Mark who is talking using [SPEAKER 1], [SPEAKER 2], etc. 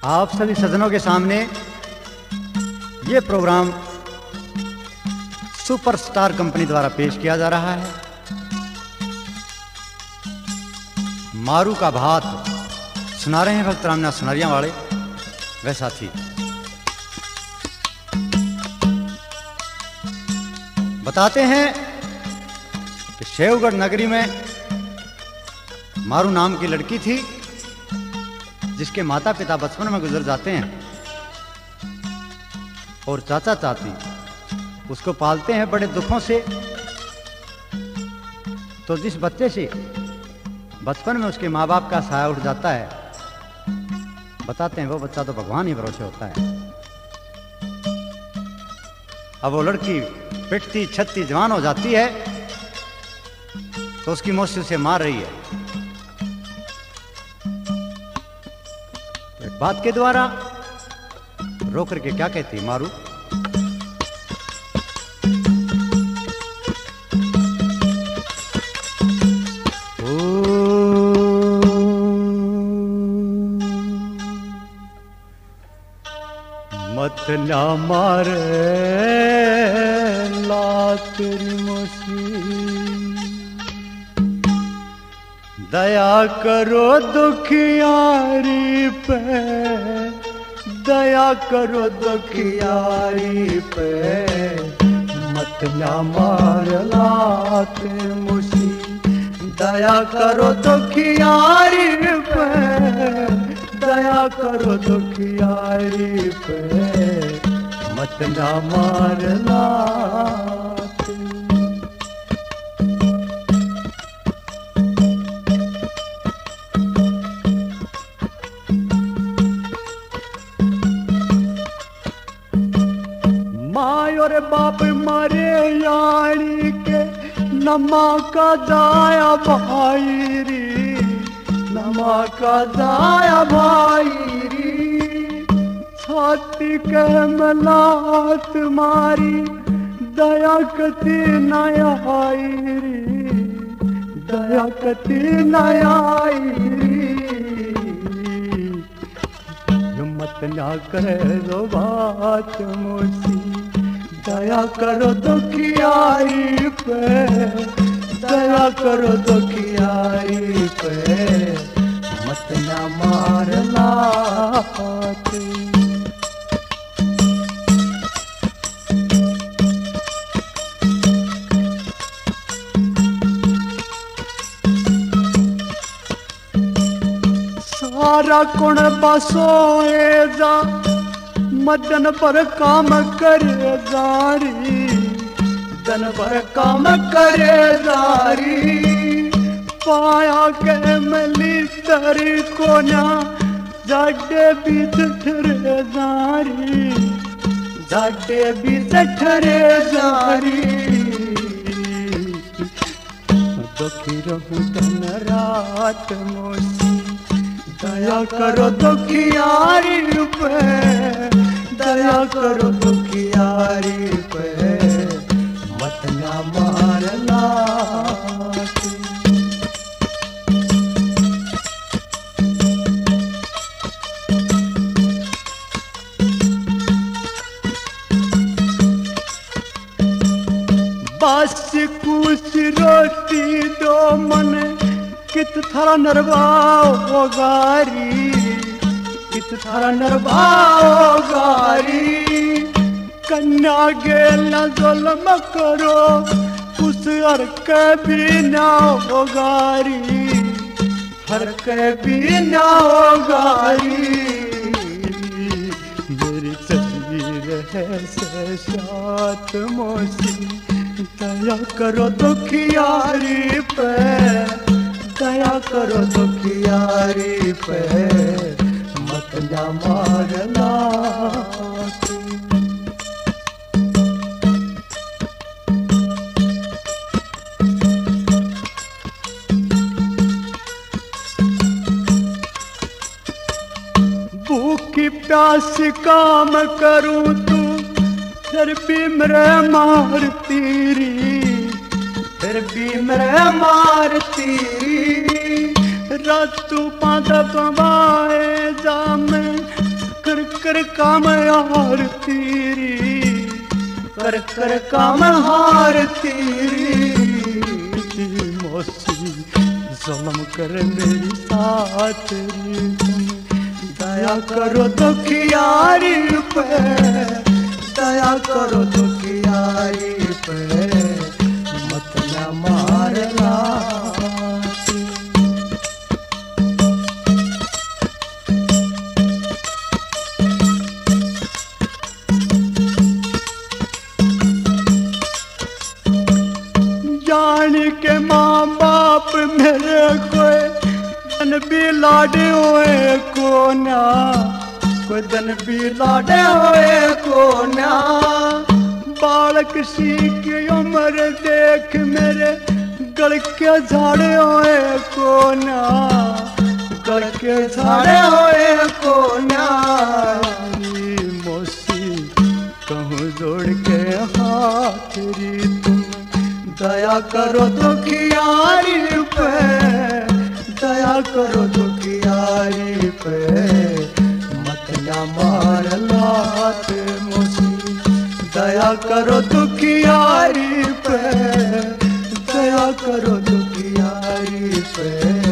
[SPEAKER 1] आप सभी सज्जनों के सामने ये प्रोग्राम सुपरस्टार कंपनी द्वारा पेश किया जा रहा है। मारू का भात सुना रहे हैं भक्त रामनाथ सुनारिया वाले वे साथी। बताते हैं कि शेवगढ़ नगरी में मारू नाम की लड़की थी जिसके माता पिता बचपन में गुजर जाते हैं और चाचा चाची उसको पालते हैं बड़े दुखों से। तो जिस बच्चे से बचपन में उसके माँ बाप का साया उठ जाता है, बताते हैं वो बच्चा तो भगवान ही भरोसे होता है। अब वो लड़की पिटती छत्ती जवान हो जाती है तो उसकी मौसी उसे मार रही है एक बात के द्वारा। रो करके क्या कहती मारू, मत ना मारे तेरी मौसी, दया करो दुखियारी पे, दया करो दुखियारी पे, मत ना मार तेरी मौसी, दया करो दुखियारी पे, दया करो दुखियारी पे, मत ना मारना। माँ और बाप मरे यारी के नमा का जाया भाई री, नमा का जाया भाई री, छाती के मलात मारी दया कति नया री, दया कति नया री, हिम्मत ना करो बात मोसी, दया करो दुखियारी पे, दया करो दुखियारी पे, मत ना मारना। सारा कुण बसोए जा मदन पर काम करे जारी, दिन भर काम करे जारी, पाया के मिली तरी को ना जाडे बीच ठरे जारी, जाडे बीच ठरे जारी, दुखी रहूं दिन रात मोसी, दया करो दुखियारी पे, दया करो दुखियारी पे, मत ना मारना। बस कुछ रोटी दो मन कित थारा नरवाओ गारी, कित थारा नरवाओ गारी, कन्या गेल न जुल्म करो उस हर के भी ना हो गारी, हर के भी ना हो गारी, मेरी तस्वीर है से साथ मौसी, दया करो दुखियारी पे, दया करो दुखियारी पे, मत ना मारना। भूखी प्यास काम करूं तू फिर भी मेरे मारती री, फिर भी मेरे मारती री, रातू पाद पवाए जामे कर काम हार तेरी, कर कर काम हार तेरी। मौसी जुल्म कर मेरी साथ रे तुम, दया करो दुखियारी पे, दया करो दुखियारी पे, मत न मारना। जान के माँ बाप मेरे कोई दन भी लाडे हुए को ना, कोई दन भी लाडे हुए को ना। बालक सी की उम्र देख मेरे गल के झाड़े हुए को ना, गल के झाड़े हुए को ना। मौसी कहूँ जोड़ के हाथ री तुम, दया करो दुखियारी पे, दया करो दुखियारी पे, मत न मार लात मौसी। दया करो दुखियारी पे, दया करो दुखियारी पे।